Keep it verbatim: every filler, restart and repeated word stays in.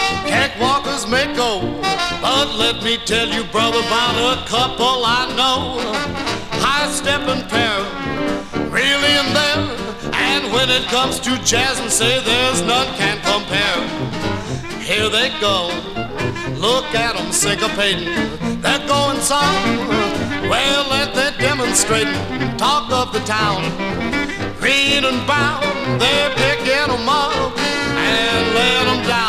Cakewalkers may go, but let me tell you, brother, about a couple I know. High-stepping pair, really in there. And when it comes to jazz and say there's none can compare. Here they go, look at them syncopating. They're going song, well, let they demonstrate. Talk of the town, green and brown, they're picking them up and let them down.